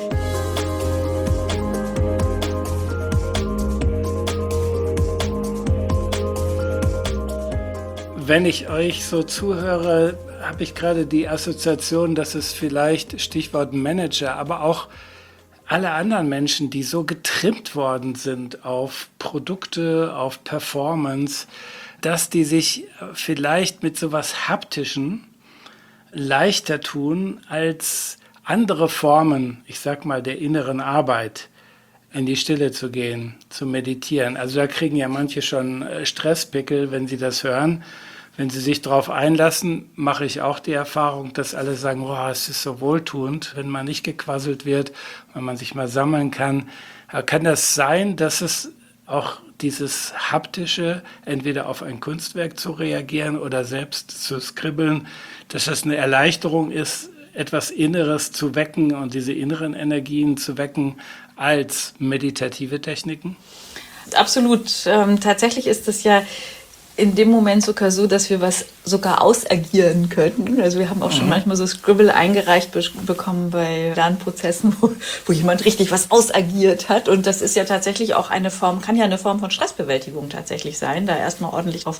Wenn ich euch so zuhöre, habe ich gerade die Assoziation, dass es vielleicht, Stichwort Manager, aber auch alle anderen Menschen, die so getrimmt worden sind auf Produkte, auf Performance, dass die sich vielleicht mit sowas Haptischen leichter tun als andere Formen, ich sag mal, der inneren Arbeit, in die Stille zu gehen, zu meditieren. Also da kriegen ja manche schon Stresspickel, wenn sie das hören. Wenn sie sich darauf einlassen, mache ich auch die Erfahrung, dass alle sagen, oh, es ist so wohltuend, wenn man nicht gequasselt wird, wenn man sich mal sammeln kann. Aber kann das sein, dass es auch dieses Haptische, entweder auf ein Kunstwerk zu reagieren oder selbst zu skribbeln, dass das eine Erleichterung ist, etwas Inneres zu wecken und diese inneren Energien zu wecken als meditative Techniken? Absolut. Ähm, tatsächlich ist es ja in dem Moment sogar so, dass wir was sogar ausagieren könnten. Also wir haben auch schon manchmal so Scribble eingereicht be- bekommen bei Lernprozessen, wo, wo jemand richtig was ausagiert hat. Und das ist ja tatsächlich auch eine Form, kann ja eine Form von Stressbewältigung tatsächlich sein, da erstmal ordentlich drauf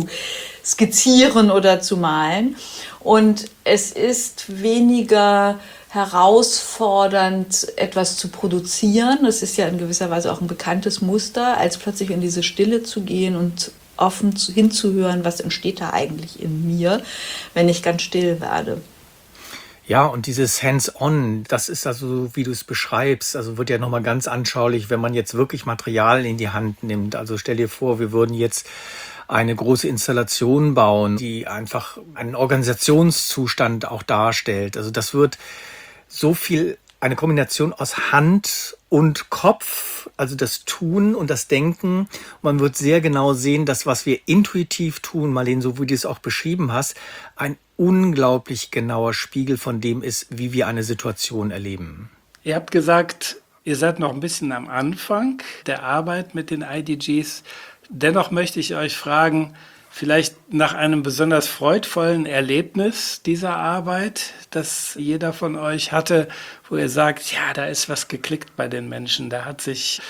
zuzuskizzieren oder zu malen. Und es ist weniger herausfordernd, etwas zu produzieren. Das ist ja in gewisser Weise auch ein bekanntes Muster, als plötzlich in diese Stille zu gehen und offen zu, hinzuhören, was entsteht da eigentlich in mir, wenn ich ganz still werde. Ja, und dieses Hands-on, das ist also, wie du es beschreibst, also wird ja nochmal ganz anschaulich, wenn man jetzt wirklich Material in die Hand nimmt. Also stell dir vor, wir würden jetzt eine große Installation bauen, die einfach einen Organisationszustand auch darstellt. Also das wird so viel eine Kombination aus Hand und Kopf, also das Tun und das Denken. Man wird sehr genau sehen, dass was wir intuitiv tun, Marlene, so wie du es auch beschrieben hast, ein unglaublich genauer Spiegel von dem ist, wie wir eine Situation erleben. Ihr habt gesagt, ihr seid noch ein bisschen am Anfang der Arbeit mit den I D Gs. Dennoch möchte ich euch fragen, vielleicht nach einem besonders freudvollen Erlebnis dieser Arbeit, das jeder von euch hatte, wo ihr sagt, ja, da ist was geklickt bei den Menschen, da hat sich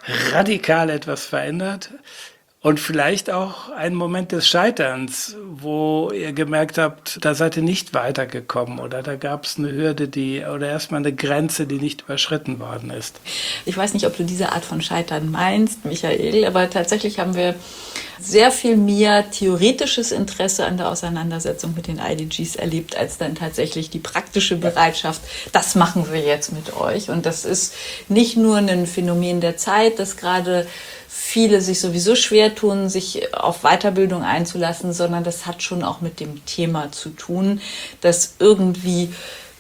radikal etwas verändert. Und vielleicht auch ein Moment des Scheiterns, wo ihr gemerkt habt, da seid ihr nicht weitergekommen oder da gab es eine Hürde, die oder erstmal eine Grenze, die nicht überschritten worden ist. Ich weiß nicht, ob du diese Art von Scheitern meinst, Michael, aber tatsächlich haben wir sehr viel mehr theoretisches Interesse an der Auseinandersetzung mit den I D Gs erlebt, als dann tatsächlich die praktische Bereitschaft, das machen wir jetzt mit euch. Und das ist nicht nur ein Phänomen der Zeit, das gerade viele sich sowieso schwer tun, sich auf Weiterbildung einzulassen, sondern das hat schon auch mit dem Thema zu tun, das irgendwie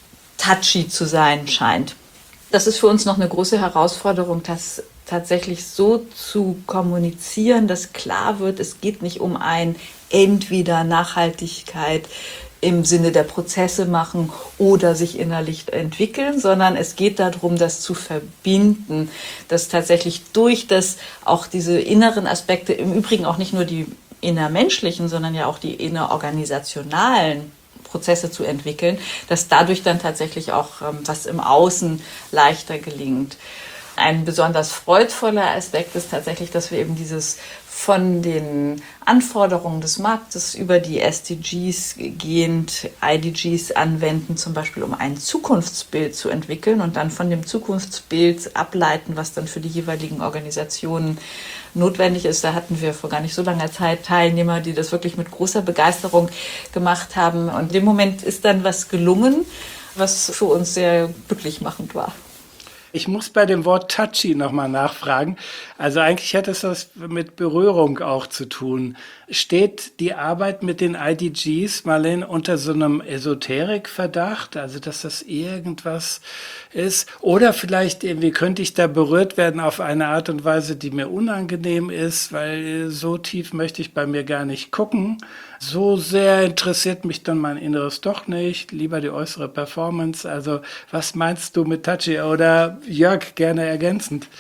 touchy zu sein scheint. Das ist für uns noch eine große Herausforderung, das tatsächlich so zu kommunizieren, dass klar wird, es geht nicht um ein entweder Nachhaltigkeit im Sinne der Prozesse machen oder sich innerlich entwickeln, sondern es geht darum, das zu verbinden, dass tatsächlich durch das auch diese inneren Aspekte, im Übrigen auch nicht nur die innermenschlichen, sondern ja auch die innerorganisationalen Prozesse zu entwickeln, dass dadurch dann tatsächlich auch ähm, was im Außen leichter gelingt. Ein besonders freudvoller Aspekt ist tatsächlich, dass wir eben dieses von den Anforderungen des Marktes über die S D Gs gehend I D Gs anwenden, zum Beispiel um ein Zukunftsbild zu entwickeln und dann von dem Zukunftsbild ableiten, was dann für die jeweiligen Organisationen notwendig ist. Da hatten wir vor gar nicht so langer Zeit Teilnehmer, die das wirklich mit großer Begeisterung gemacht haben. Und in dem Moment ist dann was gelungen, was für uns sehr glücklich machend war. Ich muss bei dem Wort touchy nochmal nachfragen. Also eigentlich hat es das mit Berührung auch zu tun. Steht die Arbeit mit den I D Gs, Marlene, unter so einem Esoterikverdacht? Also dass das irgendwas ist? Oder vielleicht irgendwie könnte ich da berührt werden auf eine Art und Weise, die mir unangenehm ist, weil so tief möchte ich bei mir gar nicht gucken. So sehr interessiert mich dann mein Inneres doch nicht, lieber die äußere Performance. Also was meinst du mit touchy? Oder Jörg, gerne ergänzend.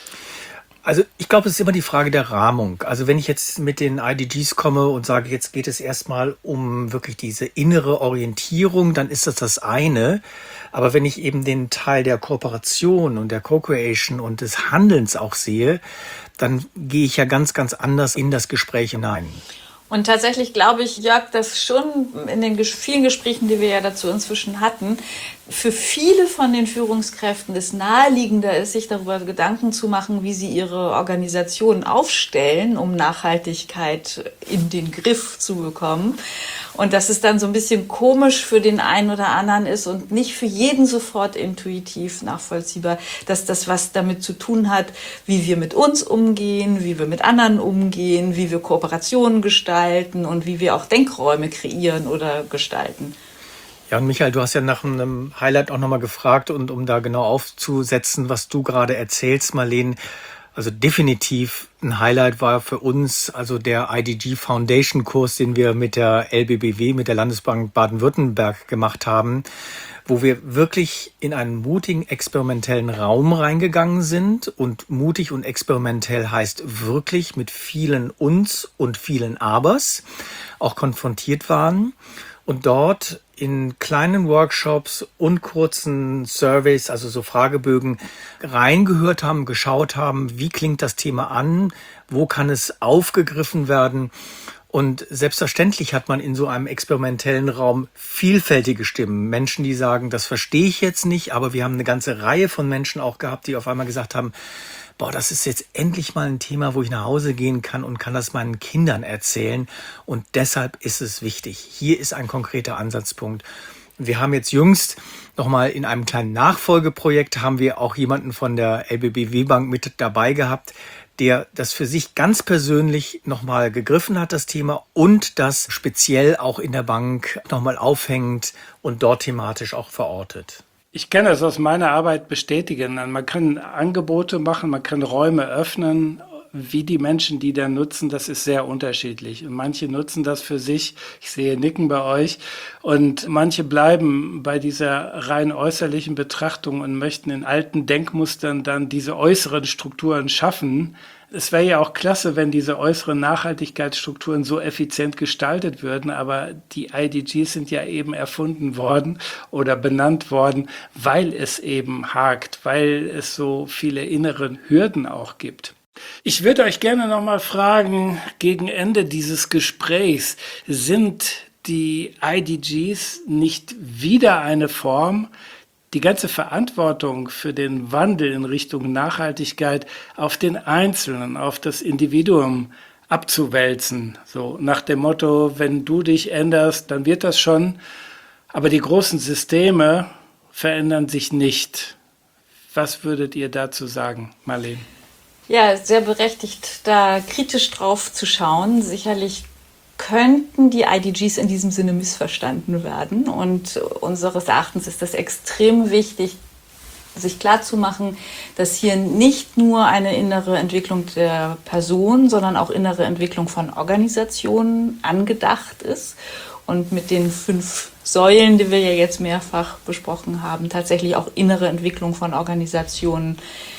Also ich glaube, es ist immer die Frage der Rahmung. Also wenn ich jetzt mit den I D Gs komme und sage, jetzt geht es erstmal um wirklich diese innere Orientierung, dann ist das das eine. Aber wenn ich eben den Teil der Kooperation und der Co-Creation und des Handelns auch sehe, dann gehe ich ja ganz, ganz anders in das Gespräch hinein. Und tatsächlich glaube ich, Jörg, dass schon in den vielen Gesprächen, die wir ja dazu inzwischen hatten, für viele von den Führungskräften es naheliegender ist, sich darüber Gedanken zu machen, wie sie ihre Organisation aufstellen, um Nachhaltigkeit in den Griff zu bekommen. Und dass es dann so ein bisschen komisch für den einen oder anderen ist und nicht für jeden sofort intuitiv nachvollziehbar, dass das was damit zu tun hat, wie wir mit uns umgehen, wie wir mit anderen umgehen, wie wir Kooperationen gestalten und wie wir auch Denkräume kreieren oder gestalten. Ja, und Michael, du hast ja nach einem Highlight auch nochmal gefragt und um da genau aufzusetzen, was du gerade erzählst, Marlene, Also definitiv ein Highlight war für uns also der I D G Foundation Kurs, den wir mit der L B B W, mit der Landesbank Baden-Württemberg gemacht haben, wo wir wirklich in einen mutigen, experimentellen Raum reingegangen sind. Und mutig und experimentell heißt wirklich mit vielen Uns und vielen Abers auch konfrontiert waren und dort in kleinen Workshops und kurzen Surveys, also so Fragebögen, reingehört haben, geschaut haben, wie klingt das Thema an, wo kann es aufgegriffen werden. Und selbstverständlich hat man in so einem experimentellen Raum vielfältige Stimmen. Menschen, die sagen, das verstehe ich jetzt nicht, aber wir haben eine ganze Reihe von Menschen auch gehabt, die auf einmal gesagt haben, boah, das ist jetzt endlich mal ein Thema, wo ich nach Hause gehen kann und kann das meinen Kindern erzählen. Und deshalb ist es wichtig. Hier ist ein konkreter Ansatzpunkt. Wir haben jetzt jüngst nochmal in einem kleinen Nachfolgeprojekt haben wir auch jemanden von der L B B W Bank mit dabei gehabt, der das für sich ganz persönlich nochmal gegriffen hat, das Thema, und das speziell auch in der Bank nochmal aufhängt und dort thematisch auch verortet. Ich kann das aus meiner Arbeit bestätigen. Man kann Angebote machen, man kann Räume öffnen. Wie die Menschen die dann nutzen, das ist sehr unterschiedlich. Und manche nutzen das für sich. Ich sehe Nicken bei euch. Und manche bleiben bei dieser rein äußerlichen Betrachtung und möchten in alten Denkmustern dann diese äußeren Strukturen schaffen. Es wäre ja auch klasse, wenn diese äußeren Nachhaltigkeitsstrukturen so effizient gestaltet würden, aber die I D Gs sind ja eben erfunden worden oder benannt worden, weil es eben hakt, weil es so viele innere Hürden auch gibt. Ich würde euch gerne noch mal fragen, gegen Ende dieses Gesprächs, sind die I D Gs nicht wieder eine Form, die ganze Verantwortung für den Wandel in Richtung Nachhaltigkeit auf den Einzelnen, auf das Individuum abzuwälzen? So nach dem Motto, wenn du dich änderst, dann wird das schon, aber die großen Systeme verändern sich nicht. Was würdet ihr dazu sagen, Marlene? Ja, sehr berechtigt, da kritisch drauf zu schauen. Sicherlich könnten die I D Gs in diesem Sinne missverstanden werden. Und unseres Erachtens ist das extrem wichtig, sich klarzumachen, dass hier nicht nur eine innere Entwicklung der Person, sondern auch innere Entwicklung von Organisationen angedacht ist. Und mit den fünf Säulen, die wir ja jetzt mehrfach besprochen haben, tatsächlich auch innere Entwicklung von Organisationen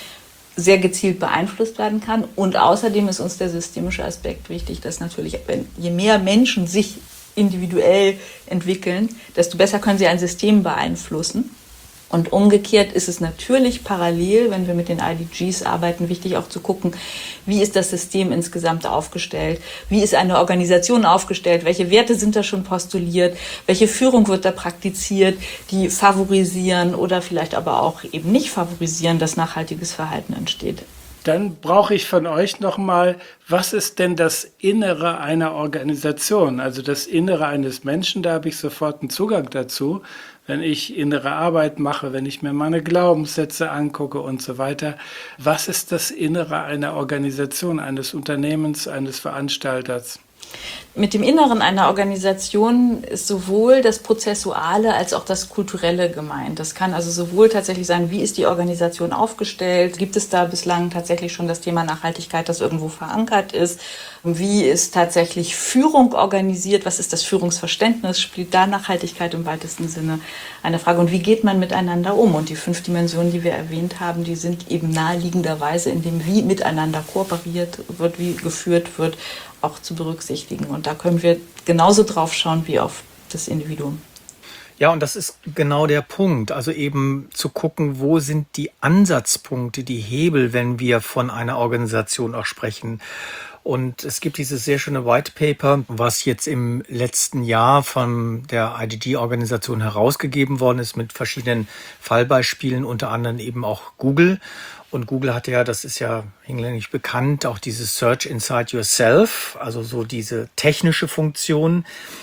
sehr gezielt beeinflusst werden kann. Und außerdem ist uns der systemische Aspekt wichtig, dass natürlich, wenn, je mehr Menschen sich individuell entwickeln, desto besser können sie ein System beeinflussen. Und umgekehrt ist es natürlich parallel, wenn wir mit den I D Gs arbeiten, wichtig auch zu gucken, wie ist das System insgesamt aufgestellt, wie ist eine Organisation aufgestellt, welche Werte sind da schon postuliert, welche Führung wird da praktiziert, die favorisieren oder vielleicht aber auch eben nicht favorisieren, dass nachhaltiges Verhalten entsteht. Dann brauche ich von euch nochmal, was ist denn das Innere einer Organisation? Also das Innere eines Menschen, da habe ich sofort einen Zugang dazu. Wenn ich innere Arbeit mache, wenn ich mir meine Glaubenssätze angucke und so weiter. Was ist das Innere einer Organisation, eines Unternehmens, eines Veranstalters? Mit dem Inneren einer Organisation ist sowohl das Prozessuale als auch das Kulturelle gemeint. Das kann also sowohl tatsächlich sein, wie ist die Organisation aufgestellt? Gibt es da bislang tatsächlich schon das Thema Nachhaltigkeit, das irgendwo verankert ist? Wie ist tatsächlich Führung organisiert? Was ist das Führungsverständnis? Spielt da Nachhaltigkeit im weitesten Sinne eine Frage? Und wie geht man miteinander um? Und die fünf Dimensionen, die wir erwähnt haben, die sind eben naheliegenderweise in dem, wie miteinander kooperiert wird, wie geführt wird, auch zu berücksichtigen. Und da können wir genauso drauf schauen wie auf das Individuum. Ja, und das ist genau der Punkt. Also eben zu gucken, wo sind die Ansatzpunkte, die Hebel, wenn wir von einer Organisation auch sprechen. Und es gibt dieses sehr schöne White Paper, was jetzt im letzten Jahr von der I D G-Organisation herausgegeben worden ist mit verschiedenen Fallbeispielen, unter anderem eben auch Google. Und Google hat ja, das ist ja hinlänglich bekannt, auch dieses Search Inside Yourself, also so diese technische Funktion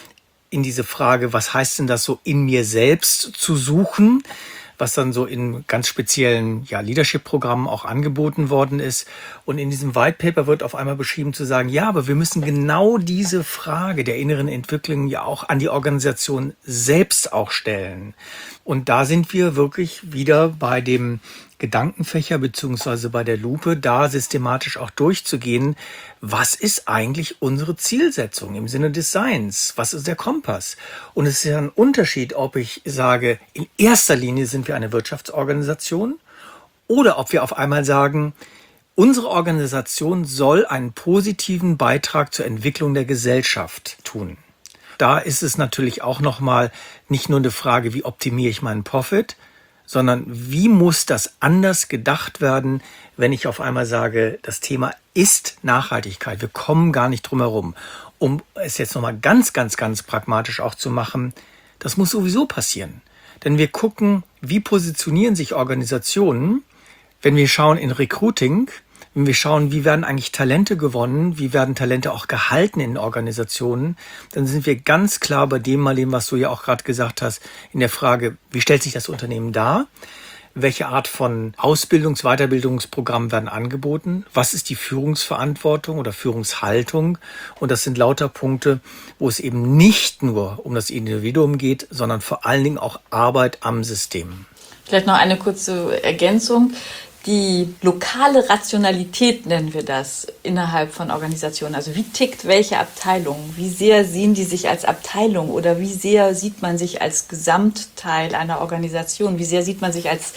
in diese Frage, was heißt denn das so in mir selbst zu suchen, was dann so in ganz speziellen ja, Leadership-Programmen auch angeboten worden ist. Und in diesem White Paper wird auf einmal beschrieben zu sagen, ja, aber wir müssen genau diese Frage der inneren Entwicklung ja auch an die Organisation selbst auch stellen. Und da sind wir wirklich wieder bei dem Gedankenfächer beziehungsweise bei der Lupe da systematisch auch durchzugehen, was ist eigentlich unsere Zielsetzung im Sinne des Seins? Was ist der Kompass? Und es ist ja ein Unterschied, ob ich sage, in erster Linie sind wir eine Wirtschaftsorganisation oder ob wir auf einmal sagen, unsere Organisation soll einen positiven Beitrag zur Entwicklung der Gesellschaft tun. Da ist es natürlich auch nochmal nicht nur eine Frage, wie optimiere ich meinen Profit, sondern wie muss das anders gedacht werden, wenn ich auf einmal sage, das Thema ist Nachhaltigkeit. Wir kommen gar nicht drum herum. Um es jetzt nochmal ganz, ganz, ganz pragmatisch auch zu machen, das muss sowieso passieren. Denn wir gucken, wie positionieren sich Organisationen, wenn wir schauen in Recruiting, wenn wir schauen, wie werden eigentlich Talente gewonnen, wie werden Talente auch gehalten in Organisationen, dann sind wir ganz klar bei dem, Marlene, was du ja auch gerade gesagt hast, in der Frage, wie stellt sich das Unternehmen dar? Welche Art von Ausbildungs-, Weiterbildungsprogrammen werden angeboten? Was ist die Führungsverantwortung oder Führungshaltung? Und das sind lauter Punkte, wo es eben nicht nur um das Individuum geht, sondern vor allen Dingen auch Arbeit am System. Vielleicht noch eine kurze Ergänzung. Die lokale Rationalität nennen wir das innerhalb von Organisationen. Also wie tickt welche Abteilung? Wie sehr sehen die sich als Abteilung oder wie sehr sieht man sich als Gesamtteil einer Organisation? Wie sehr sieht man sich als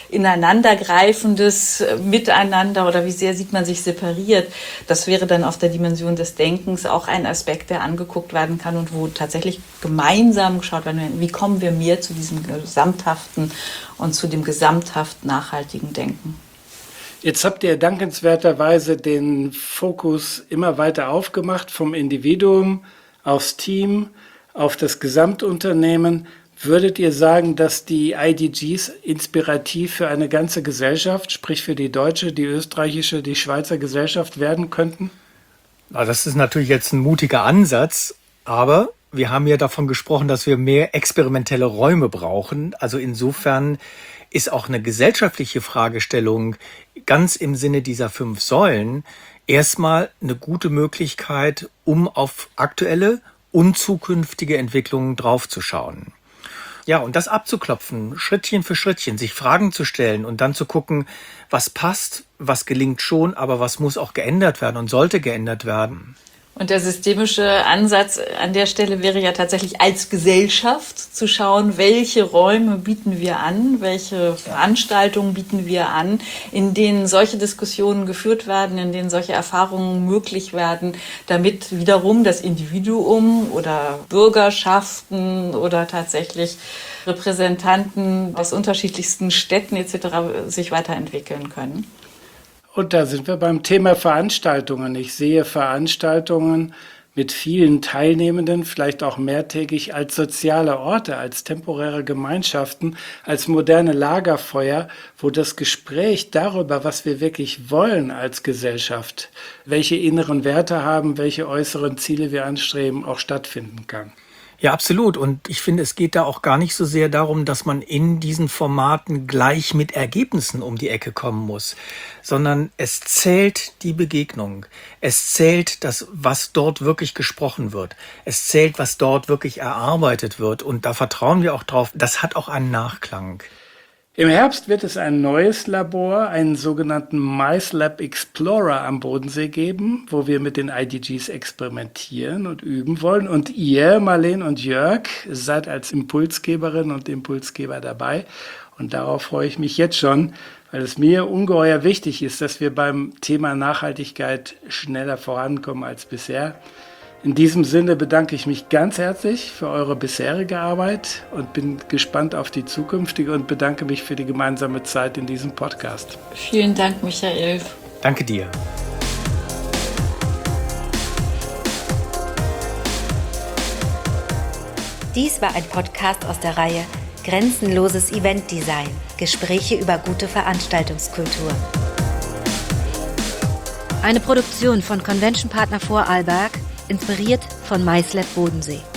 ineinandergreifendes Miteinander oder wie sehr sieht man sich separiert? Das wäre dann auf der Dimension des Denkens auch ein Aspekt, der angeguckt werden kann und wo tatsächlich gemeinsam geschaut werden kann, wie kommen wir mehr zu diesem gesamthaften und zu dem gesamthaft nachhaltigen Denken. Jetzt habt ihr dankenswerterweise den Fokus immer weiter aufgemacht, vom Individuum aufs Team, auf das Gesamtunternehmen. Würdet ihr sagen, dass die I D Gs inspirativ für eine ganze Gesellschaft, sprich für die deutsche, die österreichische, die Schweizer Gesellschaft werden könnten? Das ist natürlich jetzt ein mutiger Ansatz, aber wir haben ja davon gesprochen, dass wir mehr experimentelle Räume brauchen. Also insofern ist auch eine gesellschaftliche Fragestellung ganz im Sinne dieser fünf Säulen erstmal eine gute Möglichkeit, um auf aktuelle und zukünftige Entwicklungen draufzuschauen. Ja, und das abzuklopfen, Schrittchen für Schrittchen, sich Fragen zu stellen und dann zu gucken, was passt, was gelingt schon, aber was muss auch geändert werden und sollte geändert werden. Und der systemische Ansatz an der Stelle wäre ja tatsächlich als Gesellschaft zu schauen, welche Räume bieten wir an, welche Veranstaltungen bieten wir an, in denen solche Diskussionen geführt werden, in denen solche Erfahrungen möglich werden, damit wiederum das Individuum oder Bürgerschaften oder tatsächlich Repräsentanten aus unterschiedlichsten Städten et cetera sich weiterentwickeln können. Und da sind wir beim Thema Veranstaltungen. Ich sehe Veranstaltungen mit vielen Teilnehmenden, vielleicht auch mehrtägig, als soziale Orte, als temporäre Gemeinschaften, als moderne Lagerfeuer, wo das Gespräch darüber, was wir wirklich wollen als Gesellschaft, welche inneren Werte haben, welche äußeren Ziele wir anstreben, auch stattfinden kann. Ja, absolut. Und ich finde, es geht da auch gar nicht so sehr darum, dass man in diesen Formaten gleich mit Ergebnissen um die Ecke kommen muss, sondern es zählt die Begegnung. Es zählt das, was dort wirklich gesprochen wird. Es zählt, was dort wirklich erarbeitet wird. Und da vertrauen wir auch drauf. Das hat auch einen Nachklang. Im Herbst wird es ein neues Labor, einen sogenannten MiceLab Explorer am Bodensee geben, wo wir mit den I D Gs experimentieren und üben wollen. Und ihr, Marlene und Jörg, seid als Impulsgeberin und Impulsgeber dabei. Und darauf freue ich mich jetzt schon, weil es mir ungeheuer wichtig ist, dass wir beim Thema Nachhaltigkeit schneller vorankommen als bisher. In diesem Sinne bedanke ich mich ganz herzlich für eure bisherige Arbeit und bin gespannt auf die zukünftige und bedanke mich für die gemeinsame Zeit in diesem Podcast. Vielen Dank, Michael. Danke dir. Dies war ein Podcast aus der Reihe Grenzenloses Eventdesign. Gespräche über gute Veranstaltungskultur. Eine Produktion von Convention Partner Vorarlberg, inspiriert von MiceLab Bodensee.